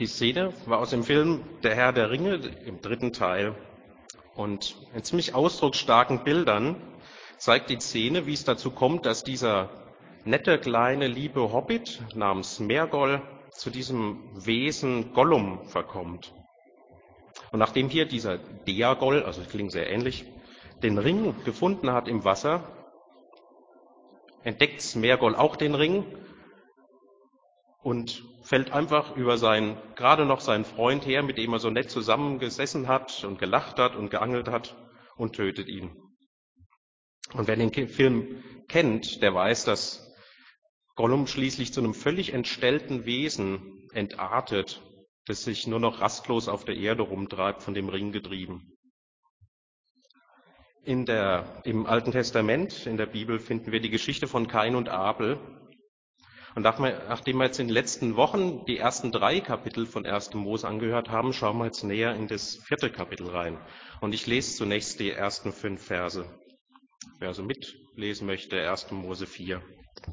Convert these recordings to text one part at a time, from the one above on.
Die Szene war aus dem Film Der Herr der Ringe im 3. Teil. Und in ziemlich ausdrucksstarken Bildern zeigt die Szene, wie es dazu kommt, dass dieser nette, kleine, liebe Hobbit namens Sméagol zu diesem Wesen Gollum verkommt. Und nachdem hier dieser Déagol, also das klingt sehr ähnlich, den Ring gefunden hat im Wasser, entdeckt Sméagol auch den Ring und fällt einfach über gerade noch seinen Freund her, mit dem er so nett zusammengesessen hat und gelacht hat und geangelt hat, und tötet ihn. Und wer den Film kennt, der weiß, dass Gollum schließlich zu einem völlig entstellten Wesen entartet, das sich nur noch rastlos auf der Erde rumtreibt, von dem Ring getrieben. Im Alten Testament, in der Bibel, finden wir die Geschichte von Kain und Abel. Und nachdem wir jetzt in den letzten Wochen die ersten 3 Kapitel von 1. Mose angehört haben, schauen wir jetzt näher in das 4. Kapitel rein. Und ich lese zunächst die ersten 5 Verse. Wer also mitlesen möchte, 1. Mose 4.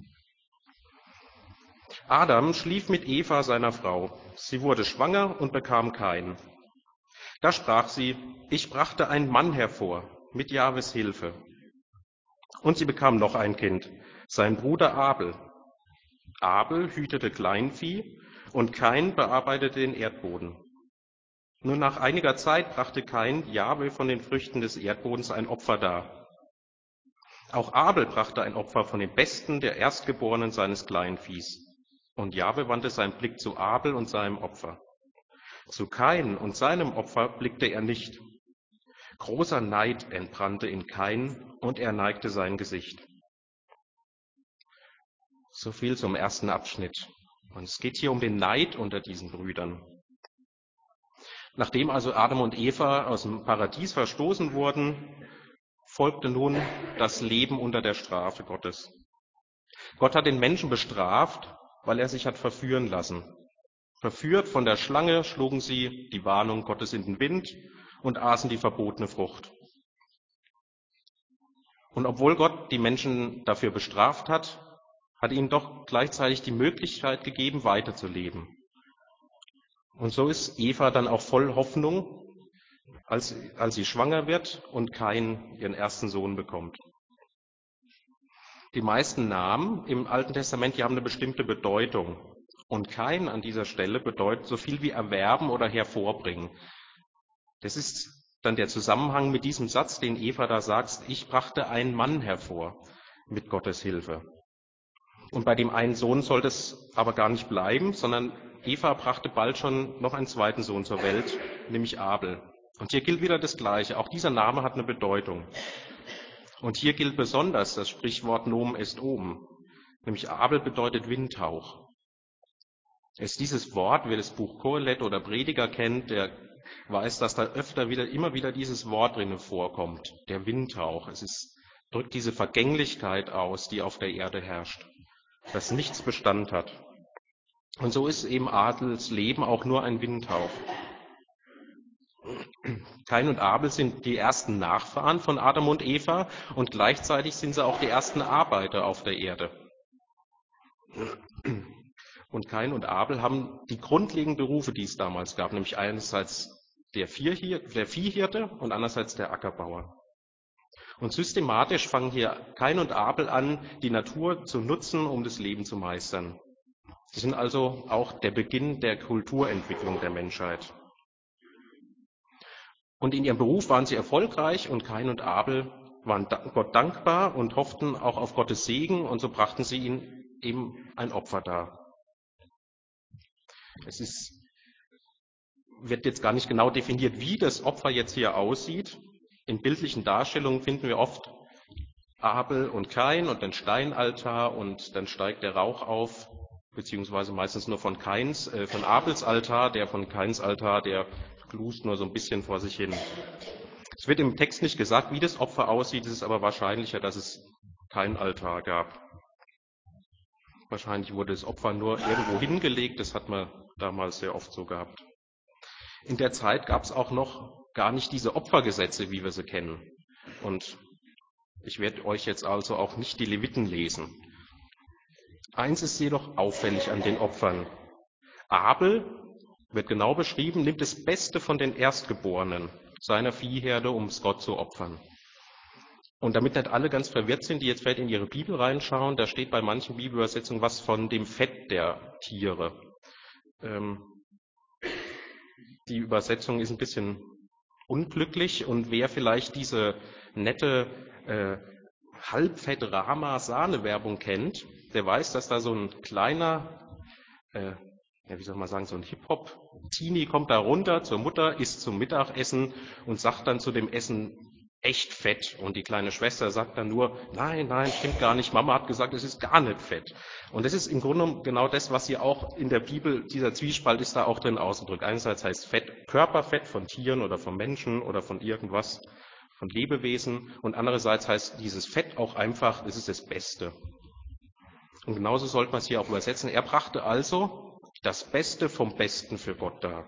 Adam schlief mit Eva, seiner Frau. Sie wurde schwanger und bekam Kain. Da sprach sie: Ich brachte einen Mann hervor, mit Jahwes Hilfe. Und sie bekam noch ein Kind, sein Bruder Abel. Abel hütete Kleinvieh und Kain bearbeitete den Erdboden. Nur nach einiger Zeit brachte Kain Jahwe von den Früchten des Erdbodens ein Opfer dar. Auch Abel brachte ein Opfer von dem Besten der Erstgeborenen seines Kleinviehs. Und Jahwe wandte seinen Blick zu Abel und seinem Opfer. Zu Kain und seinem Opfer blickte er nicht. Großer Neid entbrannte in Kain und er neigte sein Gesicht. So viel zum ersten Abschnitt. Und es geht hier um den Neid unter diesen Brüdern. Nachdem also Adam und Eva aus dem Paradies verstoßen wurden, folgte nun das Leben unter der Strafe Gottes. Gott hat den Menschen bestraft, weil er sich hat verführen lassen. Verführt von der Schlange schlugen sie die Warnung Gottes in den Wind und aßen die verbotene Frucht. Und obwohl Gott die Menschen dafür bestraft hat, hat ihnen doch gleichzeitig die Möglichkeit gegeben, weiterzuleben. Und so ist Eva dann auch voll Hoffnung, als sie schwanger wird und Kain ihren ersten Sohn bekommt. Die meisten Namen im Alten Testament, die haben eine bestimmte Bedeutung. Und Kain an dieser Stelle bedeutet so viel wie erwerben oder hervorbringen. Das ist dann der Zusammenhang mit diesem Satz, den Eva da sagt: Ich brachte einen Mann hervor mit Gottes Hilfe. Und bei dem einen Sohn sollte es aber gar nicht bleiben, sondern Eva brachte bald schon noch einen zweiten Sohn zur Welt, nämlich Abel. Und hier gilt wieder das Gleiche. Auch dieser Name hat eine Bedeutung. Und hier gilt besonders das Sprichwort Nomen est omen, nämlich Abel bedeutet Windhauch. Es ist dieses Wort, wer das Buch Kohelet oder Prediger kennt, der weiß, dass da immer wieder dieses Wort drinnen vorkommt, der Windhauch. Drückt diese Vergänglichkeit aus, die auf der Erde herrscht, dass nichts Bestand hat. Und so ist eben Abels Leben auch nur ein Windhauch. Kain und Abel sind die ersten Nachfahren von Adam und Eva und gleichzeitig sind sie auch die ersten Arbeiter auf der Erde. Und Kain und Abel haben die grundlegenden Berufe, die es damals gab, nämlich einerseits der Viehhirte und andererseits der Ackerbauer. Und systematisch fangen hier Kain und Abel an, die Natur zu nutzen, um das Leben zu meistern. Sie sind also auch der Beginn der Kulturentwicklung der Menschheit. Und in ihrem Beruf waren sie erfolgreich und Kain und Abel waren Gott dankbar und hofften auch auf Gottes Segen und so brachten sie ihm eben ein Opfer dar. Wird jetzt gar nicht genau definiert, wie das Opfer jetzt hier aussieht. In bildlichen Darstellungen finden wir oft Abel und Kain und den Steinaltar und dann steigt der Rauch auf, beziehungsweise meistens nur von Abels Altar, der von Kains Altar, der glust nur so ein bisschen vor sich hin. Es wird im Text nicht gesagt, wie das Opfer aussieht, es ist aber wahrscheinlicher, dass es keinen Altar gab. Wahrscheinlich wurde das Opfer nur irgendwo hingelegt, das hat man damals sehr oft so gehabt. In der Zeit gab es auch noch gar nicht diese Opfergesetze, wie wir sie kennen. Und ich werde euch jetzt also auch nicht die Leviten lesen. Eins ist jedoch auffällig an den Opfern. Abel wird genau beschrieben, nimmt das Beste von den Erstgeborenen seiner Viehherde, um es Gott zu opfern. Und damit nicht alle ganz verwirrt sind, die jetzt vielleicht in ihre Bibel reinschauen, da steht bei manchen Bibelübersetzungen was von dem Fett der Tiere. Die Übersetzung ist ein bisschen unglücklich und wer vielleicht diese nette Halbfett-Rama-Sahne-Werbung kennt, der weiß, dass da so ein kleiner, wie soll man sagen, so ein Hip-Hop-Teenie kommt da runter zur Mutter, isst zum Mittagessen und sagt dann zu dem Essen, echt fett. Und die kleine Schwester sagt dann nur, nein, nein, stimmt gar nicht, Mama hat gesagt, es ist gar nicht fett. Und das ist im Grunde genommen genau das, was hier auch in der Bibel, dieser Zwiespalt ist da auch drin ausgedrückt. Einerseits heißt Fett Körperfett von Tieren oder von Menschen oder von irgendwas, von Lebewesen. Und andererseits heißt dieses Fett auch einfach, es ist das Beste. Und genauso sollte man es hier auch übersetzen. Er brachte also das Beste vom Besten für Gott dar.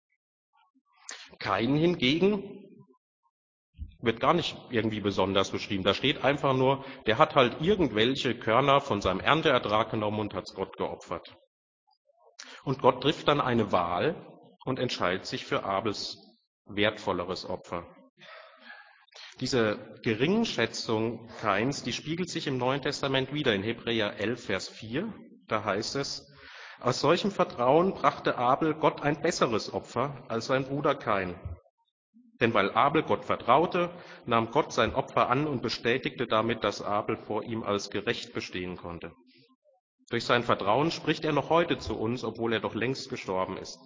Kain hingegen wird gar nicht irgendwie besonders beschrieben. Da steht einfach nur, der hat halt irgendwelche Körner von seinem Ernteertrag genommen und hat es Gott geopfert. Und Gott trifft dann eine Wahl und entscheidet sich für Abels wertvolleres Opfer. Diese Geringschätzung Kains, die spiegelt sich im Neuen Testament wieder in Hebräer 11, Vers 4. Da heißt es, aus solchem Vertrauen brachte Abel Gott ein besseres Opfer als sein Bruder Kain. Denn weil Abel Gott vertraute, nahm Gott sein Opfer an und bestätigte damit, dass Abel vor ihm als gerecht bestehen konnte. Durch sein Vertrauen spricht er noch heute zu uns, obwohl er doch längst gestorben ist.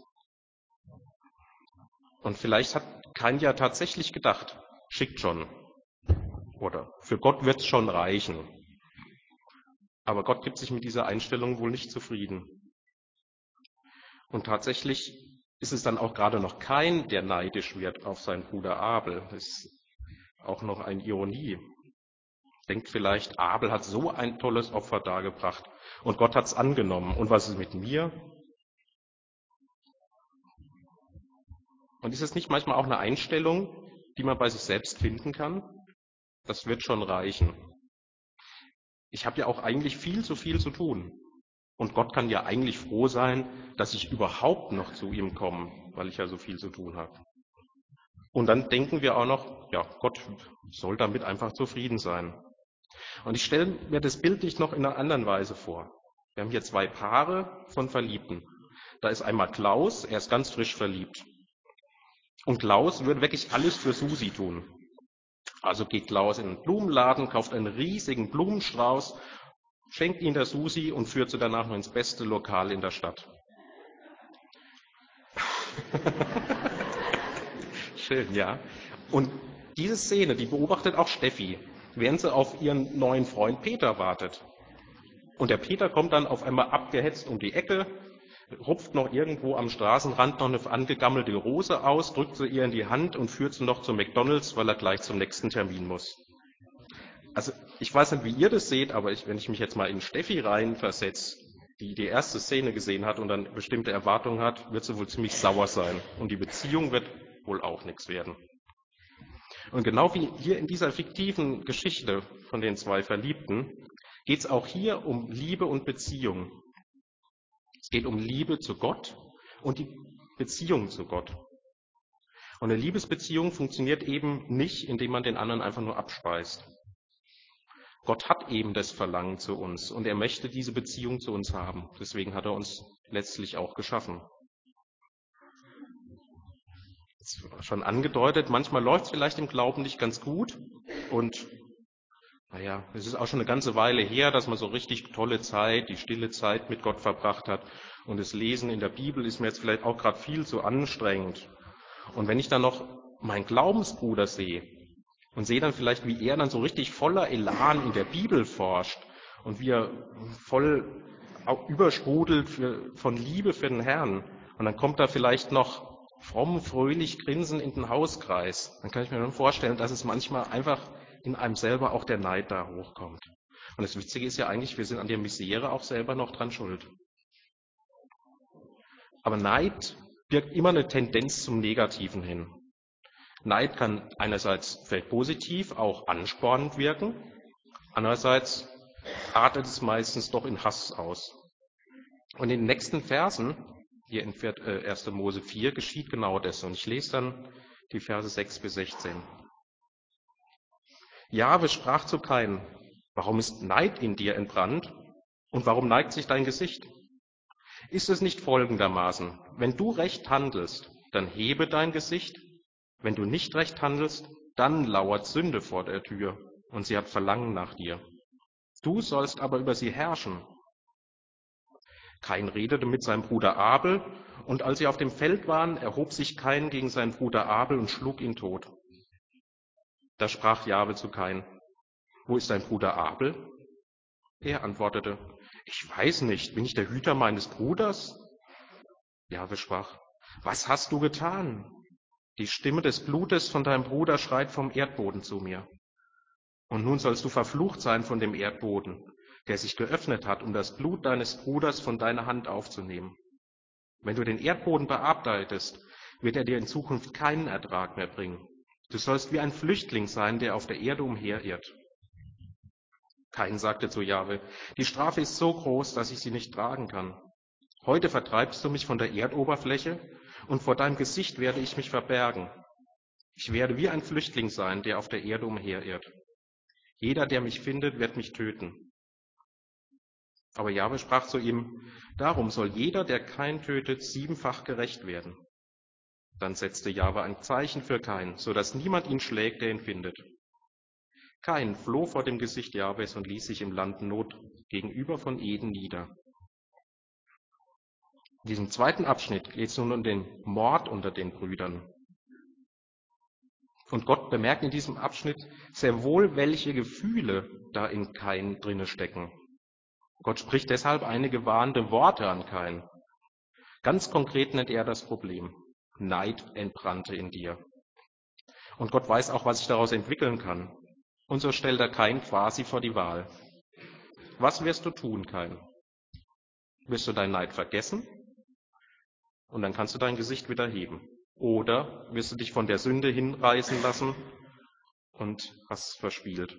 Und vielleicht hat Kain ja tatsächlich gedacht, schickt schon. Oder für Gott wird's schon reichen. Aber Gott gibt sich mit dieser Einstellung wohl nicht zufrieden. Und tatsächlich ist es dann auch gerade noch Kain, der neidisch wird auf seinen Bruder Abel. Das ist auch noch eine Ironie. Denkt vielleicht, Abel hat so ein tolles Opfer dargebracht und Gott hat's angenommen. Und was ist mit mir? Und ist es nicht manchmal auch eine Einstellung, die man bei sich selbst finden kann? Das wird schon reichen. Ich habe ja auch eigentlich viel zu tun. Und Gott kann ja eigentlich froh sein, dass ich überhaupt noch zu ihm komme, weil ich ja so viel zu tun habe. Und dann denken wir auch noch, ja, Gott soll damit einfach zufrieden sein. Und ich stelle mir das bildlich noch in einer anderen Weise vor. Wir haben hier zwei Paare von Verliebten. Da ist einmal Klaus, er ist ganz frisch verliebt. Und Klaus würde wirklich alles für Susi tun. Also geht Klaus in den Blumenladen, kauft einen riesigen Blumenstrauß, schenkt ihn der Susi und führt sie danach noch ins beste Lokal in der Stadt. Schön, ja. Und diese Szene, die beobachtet auch Steffi, während sie auf ihren neuen Freund Peter wartet. Und der Peter kommt dann auf einmal abgehetzt um die Ecke, rupft noch irgendwo am Straßenrand noch eine angegammelte Rose aus, drückt sie ihr in die Hand und führt sie noch zum McDonald's, weil er gleich zum nächsten Termin muss. Also ich weiß nicht, wie ihr das seht, aber wenn ich mich jetzt mal in Steffi reinversetze, die die erste Szene gesehen hat und dann bestimmte Erwartungen hat, wird sie wohl ziemlich sauer sein. Und die Beziehung wird wohl auch nichts werden. Und genau wie hier in dieser fiktiven Geschichte von den zwei Verliebten, geht es auch hier um Liebe und Beziehung. Es geht um Liebe zu Gott und die Beziehung zu Gott. Und eine Liebesbeziehung funktioniert eben nicht, indem man den anderen einfach nur abspeist. Gott hat eben das Verlangen zu uns und er möchte diese Beziehung zu uns haben. Deswegen hat er uns letztlich auch geschaffen. Das war schon angedeutet, manchmal läuft es vielleicht im Glauben nicht ganz gut und naja, es ist auch schon eine ganze Weile her, dass man so richtig tolle Zeit, die stille Zeit mit Gott verbracht hat. Und das Lesen in der Bibel ist mir jetzt vielleicht auch gerade viel zu anstrengend. Und wenn ich dann noch meinen Glaubensbruder sehe und sehe dann vielleicht, wie er dann so richtig voller Elan in der Bibel forscht und wie er voll übersprudelt von Liebe für den Herrn. Und dann kommt da vielleicht noch fromm, fröhlich grinsen in den Hauskreis. Dann kann ich mir dann vorstellen, dass es manchmal einfach in einem selber auch der Neid da hochkommt. Und das Witzige ist ja eigentlich, wir sind an der Misere auch selber noch dran schuld. Aber Neid birgt immer eine Tendenz zum Negativen hin. Neid kann einerseits vielleicht positiv, auch anspornend wirken. Andererseits artet es meistens doch in Hass aus. Und in den nächsten Versen Hier in 1. Mose 4 geschieht genau das. Und ich lese dann die Verse 6 bis 16. Jahwe sprach zu Kain: Warum ist Neid in dir entbrannt? Und warum neigt sich dein Gesicht? Ist es nicht folgendermaßen: Wenn du recht handelst, dann hebe dein Gesicht. Wenn du nicht recht handelst, dann lauert Sünde vor der Tür und sie hat Verlangen nach dir. Du sollst aber über sie herrschen. Kain redete mit seinem Bruder Abel, und als sie auf dem Feld waren, erhob sich Kain gegen seinen Bruder Abel und schlug ihn tot. Da sprach Jahwe zu Kain: Wo ist dein Bruder Abel? Er antwortete: Ich weiß nicht, bin ich der Hüter meines Bruders? Jahwe sprach: Was hast du getan? Die Stimme des Blutes von deinem Bruder schreit vom Erdboden zu mir. Und nun sollst du verflucht sein von dem Erdboden, der sich geöffnet hat, um das Blut deines Bruders von deiner Hand aufzunehmen. Wenn du den Erdboden bearbeitest, wird er dir in Zukunft keinen Ertrag mehr bringen. Du sollst wie ein Flüchtling sein, der auf der Erde umherirrt. Kain sagte zu Jahwe: Die Strafe ist so groß, dass ich sie nicht tragen kann. Heute vertreibst du mich von der Erdoberfläche, und vor deinem Gesicht werde ich mich verbergen. Ich werde wie ein Flüchtling sein, der auf der Erde umherirrt. Jeder, der mich findet, wird mich töten. Aber Jahwe sprach zu ihm: Darum soll jeder, der Kain tötet, 7-fach gerecht werden. Dann setzte Jahwe ein Zeichen für Kain, so dass niemand ihn schlägt, der ihn findet. Kain floh vor dem Gesicht Jahwes und ließ sich im Land Not gegenüber von Eden nieder. In diesem zweiten Abschnitt geht es nun um den Mord unter den Brüdern. Und Gott bemerkt in diesem Abschnitt sehr wohl, welche Gefühle da in Kain drinne stecken. Gott spricht deshalb einige warnende Worte an Kain. Ganz konkret nennt er das Problem: Neid entbrannte in dir. Und Gott weiß auch, was sich daraus entwickeln kann. Und so stellt er Kain quasi vor die Wahl. Was wirst du tun, Kain? Wirst du deinen Neid vergessen? Und dann kannst du dein Gesicht wieder heben. Oder wirst du dich von der Sünde hinreißen lassen und hast verspielt?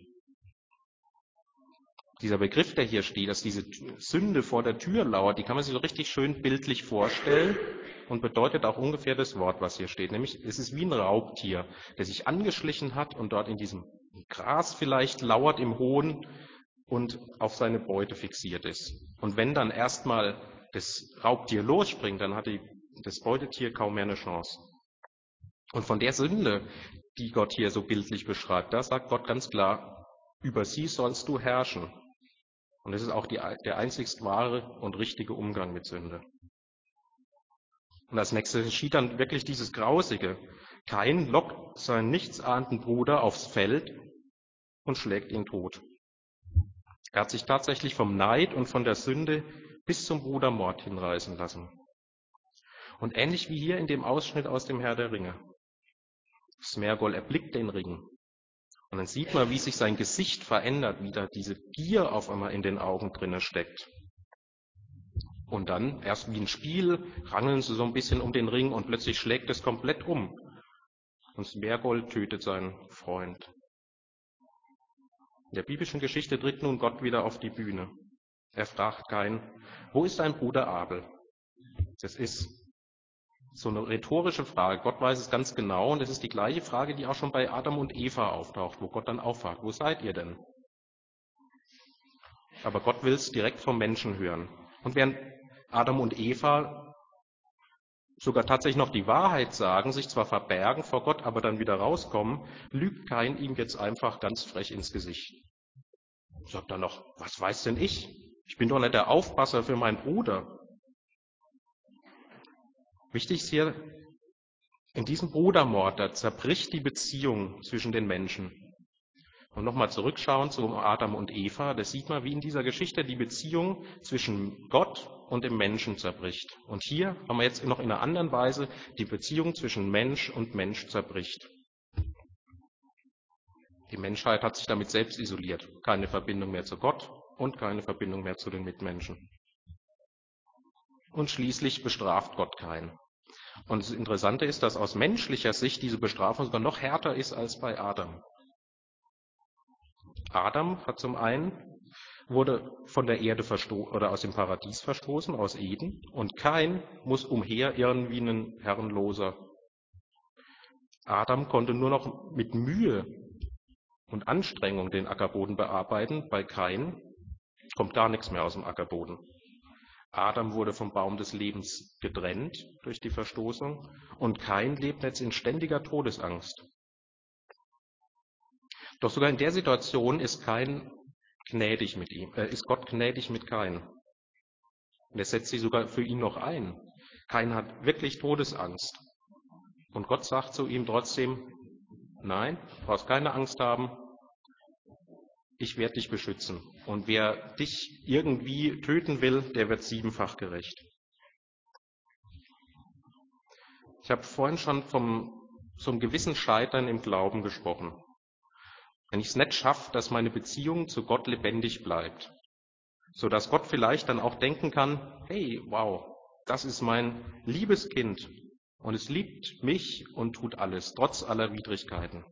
Dieser Begriff, der hier steht, dass diese Sünde vor der Tür lauert, die kann man sich so richtig schön bildlich vorstellen und bedeutet auch ungefähr das Wort, was hier steht. Nämlich, es ist wie ein Raubtier, der sich angeschlichen hat und dort in diesem Gras vielleicht lauert im Hohen und auf seine Beute fixiert ist. Und wenn dann erstmal das Raubtier losspringt, dann hat das Beutetier kaum mehr eine Chance. Und von der Sünde, die Gott hier so bildlich beschreibt, da sagt Gott ganz klar: Über sie sollst du herrschen. Und das ist auch der einzigst wahre und richtige Umgang mit Sünde. Und als nächstes geschieht dann wirklich dieses Grausige. Kain lockt seinen nichtsahnenden Bruder aufs Feld und schlägt ihn tot. Er hat sich tatsächlich vom Neid und von der Sünde bis zum Brudermord hinreißen lassen. Und ähnlich wie hier in dem Ausschnitt aus dem Herr der Ringe. Smergol erblickt den Ring. Und dann sieht man, wie sich sein Gesicht verändert, wie da diese Gier auf einmal in den Augen drinne steckt. Und dann, erst wie ein Spiel, rangeln sie so ein bisschen um den Ring und plötzlich schlägt es komplett um. Und Smergol tötet seinen Freund. In der biblischen Geschichte tritt nun Gott wieder auf die Bühne. Er fragt Kain: Wo ist dein Bruder Abel? Das ist so eine rhetorische Frage. Gott weiß es ganz genau und es ist die gleiche Frage, die auch schon bei Adam und Eva auftaucht, wo Gott dann auch fragt: Wo seid ihr denn? Aber Gott will es direkt vom Menschen hören. Und während Adam und Eva sogar tatsächlich noch die Wahrheit sagen, sich zwar verbergen vor Gott, aber dann wieder rauskommen, lügt Kain ihm jetzt einfach ganz frech ins Gesicht. Sagt dann noch: Was weiß denn ich? Ich bin doch nicht der Aufpasser für meinen Bruder. Wichtig ist hier, in diesem Brudermord, da zerbricht die Beziehung zwischen den Menschen. Und nochmal zurückschauen zu Adam und Eva, da sieht man, wie in dieser Geschichte die Beziehung zwischen Gott und dem Menschen zerbricht. Und hier haben wir jetzt noch in einer anderen Weise die Beziehung zwischen Mensch und Mensch zerbricht. Die Menschheit hat sich damit selbst isoliert. Keine Verbindung mehr zu Gott und keine Verbindung mehr zu den Mitmenschen. Und schließlich bestraft Gott Kain. Und das Interessante ist, dass aus menschlicher Sicht diese Bestrafung sogar noch härter ist als bei Adam. Adam hat zum einen wurde von der Erde oder aus dem Paradies verstoßen, aus Eden, und Kain muss umherirren wie ein Herrenloser. Adam konnte nur noch mit Mühe und Anstrengung den Ackerboden bearbeiten. Bei Kain kommt gar nichts mehr aus dem Ackerboden. Adam wurde vom Baum des Lebens getrennt durch die Verstoßung und Kain lebt jetzt in ständiger Todesangst. Doch sogar in der Situation ist ist Gott gnädig mit Kain. Und er setzt sich sogar für ihn noch ein. Kain hat wirklich Todesangst. Und Gott sagt zu ihm trotzdem, nein, du brauchst keine Angst haben, ich werde dich beschützen. Und wer dich irgendwie töten will, der wird siebenfach gerecht. Ich habe vorhin schon vom so einem gewissen Scheitern im Glauben gesprochen. Wenn ich es nicht schaffe, dass meine Beziehung zu Gott lebendig bleibt, so dass Gott vielleicht dann auch denken kann, hey, wow, das ist mein liebes Kind und es liebt mich und tut alles, trotz aller Widrigkeiten.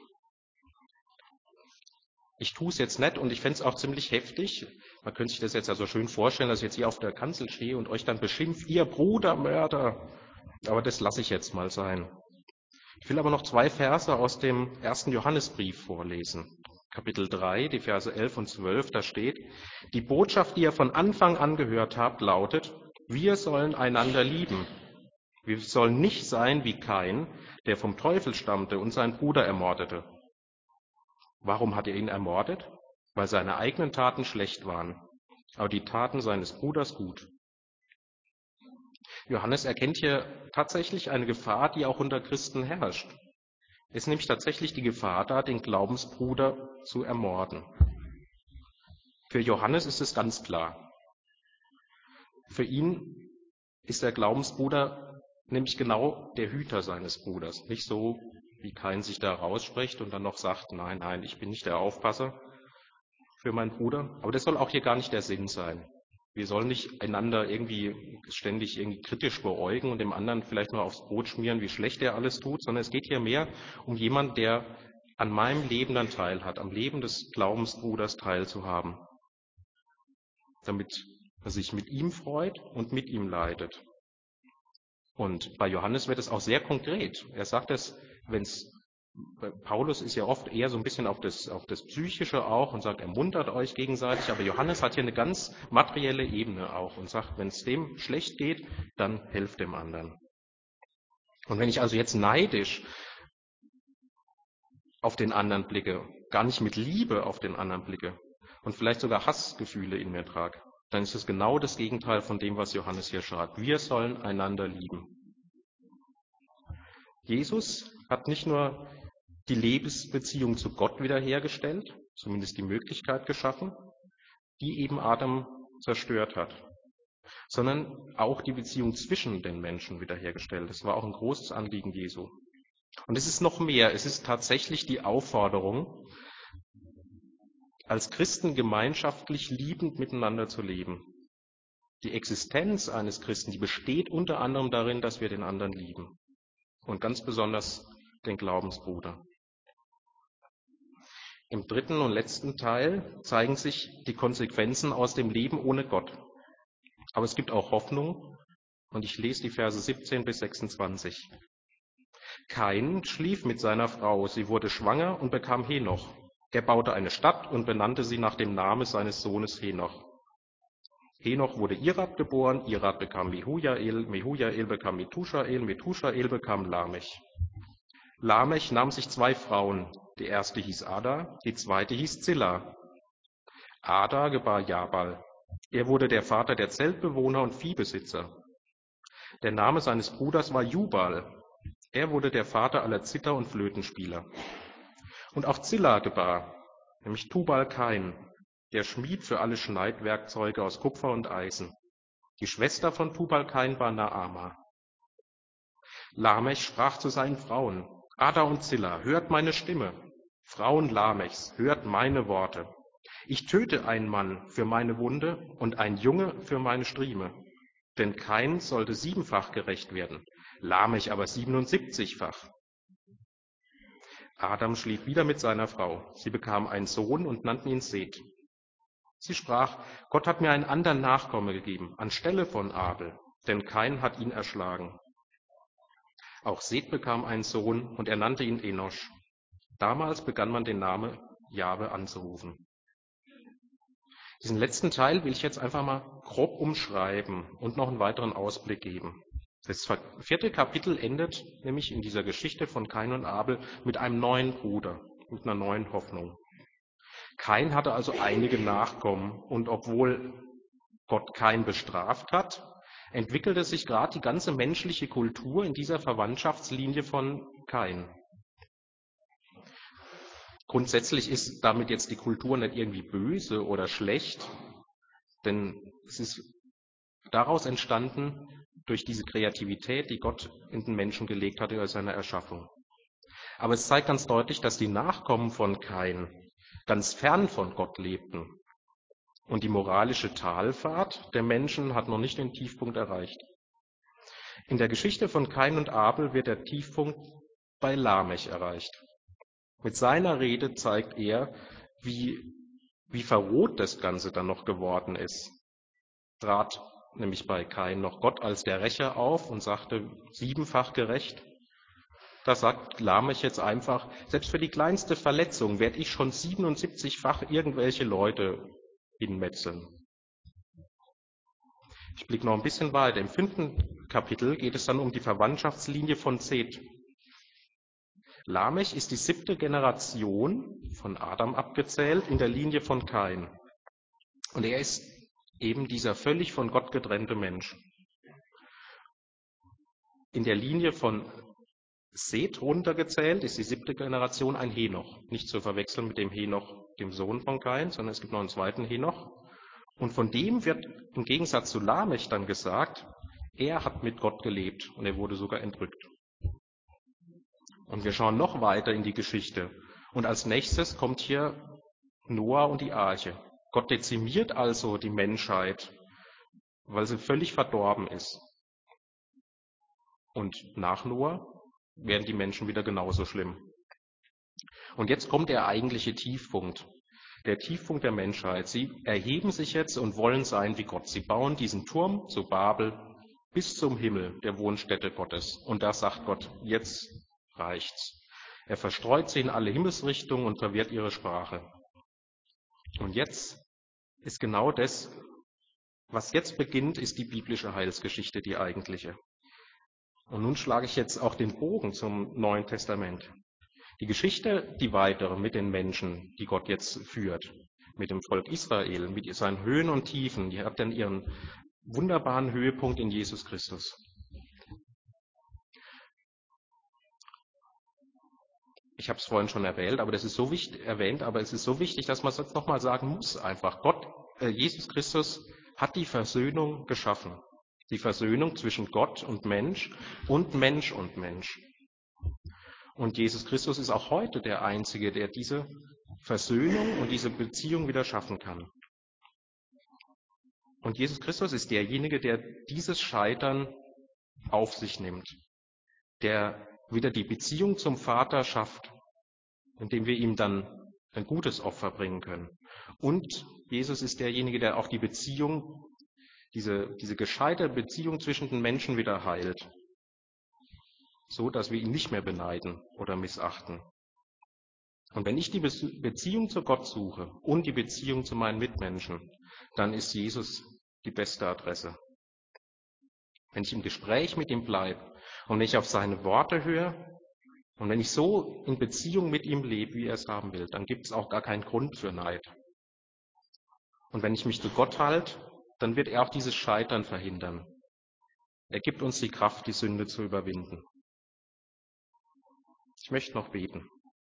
Ich tue es jetzt nicht und ich fände es auch ziemlich heftig. Man könnte sich das jetzt also schön vorstellen, dass ich jetzt hier auf der Kanzel stehe und euch dann beschimpft, ihr Brudermörder. Aber das lasse ich jetzt mal sein. Ich will aber noch 2 Verse aus dem 1. Johannesbrief vorlesen. Kapitel 3, die Verse 11 und 12, da steht, die Botschaft, die ihr von Anfang an gehört habt, lautet, wir sollen einander lieben. Wir sollen nicht sein wie Kain, der vom Teufel stammte und seinen Bruder ermordete. Warum hat er ihn ermordet? Weil seine eigenen Taten schlecht waren, aber die Taten seines Bruders gut. Johannes erkennt hier tatsächlich eine Gefahr, die auch unter Christen herrscht. Es ist nämlich tatsächlich die Gefahr da, den Glaubensbruder zu ermorden. Für Johannes ist es ganz klar. Für ihn ist der Glaubensbruder nämlich genau der Hüter seines Bruders. Nicht so, wie Kain sich da rausspricht und dann noch sagt, nein, nein, ich bin nicht der Aufpasser für meinen Bruder. Aber das soll auch hier gar nicht der Sinn sein. Wir sollen nicht einander ständig kritisch beäugen und dem anderen vielleicht nur aufs Brot schmieren, wie schlecht er alles tut, sondern es geht hier mehr um jemanden, der an meinem Leben dann teilhat, am Leben des Glaubensbruders teilzuhaben, damit er sich mit ihm freut und mit ihm leidet. Und bei Johannes wird es auch sehr konkret. Er sagt es, Paulus ist ja oft eher so ein bisschen auf das Psychische auch und sagt, ermuntert euch gegenseitig, aber Johannes hat hier eine ganz materielle Ebene auch und sagt, wenn es dem schlecht geht, dann helft dem anderen. Und wenn ich also jetzt neidisch auf den anderen blicke, gar nicht mit Liebe auf den anderen blicke und vielleicht sogar Hassgefühle in mir trage, dann ist es genau das Gegenteil von dem, was Johannes hier schreibt. Wir sollen einander lieben. Jesus hat nicht nur die Lebensbeziehung zu Gott wiederhergestellt, zumindest die Möglichkeit geschaffen, die eben Adam zerstört hat, sondern auch die Beziehung zwischen den Menschen wiederhergestellt. Das war auch ein großes Anliegen Jesu. Und es ist noch mehr, es ist tatsächlich die Aufforderung, als Christen gemeinschaftlich liebend miteinander zu leben. Die Existenz eines Christen, die besteht unter anderem darin, dass wir den anderen lieben und ganz besonders den Glaubensbruder. Im 3. und letzten Teil zeigen sich die Konsequenzen aus dem Leben ohne Gott. Aber es gibt auch Hoffnung und ich lese die Verse 17 bis 26. Kain schlief mit seiner Frau, sie wurde schwanger und bekam Henoch. Er baute eine Stadt und benannte sie nach dem Namen seines Sohnes Henoch. Henoch wurde Irad geboren, Irad bekam Mehujael, Mehujael bekam Methushael, Methushael bekam Lamech. Lamech nahm sich 2 Frauen, die erste hieß Ada, die zweite hieß Zilla. Ada gebar Jabal. Er wurde der Vater der Zeltbewohner und Viehbesitzer. Der Name seines Bruders war Jubal. Er wurde der Vater aller Zither- und Flötenspieler. Und auch Zilla gebar, nämlich Tubal-Kain, der Schmied für alle Schneidwerkzeuge aus Kupfer und Eisen. Die Schwester von Tubal-Kain war Naama. Lamech sprach zu seinen Frauen, Ada und Zilla, hört meine Stimme. Frauen Lamechs, hört meine Worte. Ich töte einen Mann für meine Wunde und ein Junge für meine Strieme. Denn Kain sollte 7-fach gerecht werden, Lamech aber 77-fach. Adam schlief wieder mit seiner Frau. Sie bekamen einen Sohn und nannten ihn Seth. Sie sprach, Gott hat mir einen anderen Nachkomme gegeben, anstelle von Abel, denn Kain hat ihn erschlagen. Auch Seth bekam einen Sohn und er nannte ihn Enosch. Damals begann man den Namen Jahwe anzurufen. Diesen letzten Teil will ich jetzt einfach mal grob umschreiben und noch einen weiteren Ausblick geben. Das 4. Kapitel endet nämlich in dieser Geschichte von Kain und Abel mit einem neuen Bruder, mit einer neuen Hoffnung. Kain hatte also einige Nachkommen und obwohl Gott Kain bestraft hat, entwickelte sich gerade die ganze menschliche Kultur in dieser Verwandtschaftslinie von Kain. Grundsätzlich ist damit jetzt die Kultur nicht irgendwie böse oder schlecht, denn es ist daraus entstanden durch diese Kreativität, die Gott in den Menschen gelegt hatte über seine Erschaffung. Aber es zeigt ganz deutlich, dass die Nachkommen von Kain ganz fern von Gott lebten. Und die moralische Talfahrt der Menschen hat noch nicht den Tiefpunkt erreicht. In der Geschichte von Kain und Abel wird der Tiefpunkt bei Lamech erreicht. Mit seiner Rede zeigt er, wie verroht das Ganze dann noch geworden ist. Trat nämlich bei Kain noch Gott als der Rächer auf und sagte, 7-fach gerecht. Da sagt Lamech jetzt einfach, selbst für die kleinste Verletzung werde ich schon 77-fach irgendwelche Leute hinmetzeln. Ich blicke noch ein bisschen weiter. Im 5. Kapitel geht es dann um die Verwandtschaftslinie von Seth. Lamech ist die 7. Generation von Adam abgezählt in der Linie von Kain. Und er ist eben dieser völlig von Gott getrennte Mensch. In der Linie von Seth runtergezählt ist die 7. Generation ein Henoch. Nicht zu verwechseln mit dem Henoch, dem Sohn von Kain, sondern es gibt noch einen zweiten Henoch. Und von dem wird im Gegensatz zu Lamech dann gesagt, er hat mit Gott gelebt und er wurde sogar entrückt. Und wir schauen noch weiter in die Geschichte. Und als nächstes kommt hier Noah und die Arche. Gott dezimiert also die Menschheit, weil sie völlig verdorben ist. Und nach Noah werden die Menschen wieder genauso schlimm. Und jetzt kommt der eigentliche Tiefpunkt. Der Tiefpunkt der Menschheit. Sie erheben sich jetzt und wollen sein wie Gott. Sie bauen diesen Turm zu Babel bis zum Himmel, der Wohnstätte Gottes. Und da sagt Gott, jetzt reicht's. Er verstreut sie in alle Himmelsrichtungen und verwirrt ihre Sprache. Und jetzt ist genau das, was jetzt beginnt, ist die biblische Heilsgeschichte, die eigentliche. Und nun schlage ich jetzt auch den Bogen zum Neuen Testament. Die Geschichte, die weitere mit den Menschen, die Gott jetzt führt, mit dem Volk Israel, mit seinen Höhen und Tiefen, die hat dann ihren wunderbaren Höhepunkt in Jesus Christus. Ich habe es vorhin schon erwähnt, aber es ist so wichtig, dass man es jetzt nochmal sagen muss einfach. Jesus Christus hat die Versöhnung geschaffen. Die Versöhnung zwischen Gott und Mensch und Mensch und Mensch. Und Jesus Christus ist auch heute der Einzige, der diese Versöhnung und diese Beziehung wieder schaffen kann. Und Jesus Christus ist derjenige, der dieses Scheitern auf sich nimmt, der wieder die Beziehung zum Vater schafft, indem wir ihm dann ein gutes Opfer bringen können. Und Jesus ist derjenige, der auch die Beziehung, diese gescheiterte Beziehung zwischen den Menschen wieder heilt, so dass wir ihn nicht mehr beneiden oder missachten. Und wenn ich die Beziehung zu Gott suche und die Beziehung zu meinen Mitmenschen, dann ist Jesus die beste Adresse. Wenn ich im Gespräch mit ihm bleibe und wenn ich auf seine Worte höre und wenn ich so in Beziehung mit ihm lebe, wie er es haben will, dann gibt es auch gar keinen Grund für Neid. Und wenn ich mich zu Gott halte, dann wird er auch dieses Scheitern verhindern. Er gibt uns die Kraft, die Sünde zu überwinden. Ich möchte noch beten.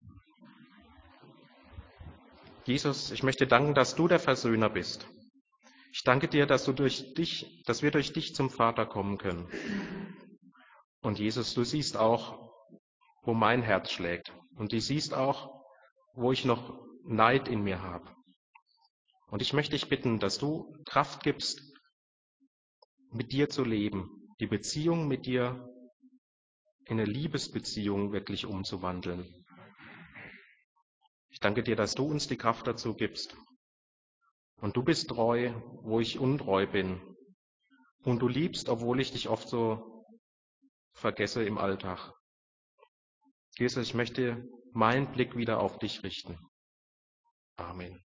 Jesus, ich möchte danken, dass du der Versöhner bist. Ich danke dir, dass wir durch dich zum Vater kommen können. Und Jesus, du siehst auch, wo mein Herz schlägt. Und du siehst auch, wo ich noch Neid in mir habe. Und ich möchte dich bitten, dass du Kraft gibst, mit dir zu leben, die Beziehung mit dir in eine Liebesbeziehung wirklich umzuwandeln. Ich danke dir, dass du uns die Kraft dazu gibst. Und du bist treu, wo ich untreu bin. Und du liebst, obwohl ich dich oft so vergesse im Alltag. Jesus, ich möchte meinen Blick wieder auf dich richten. Amen.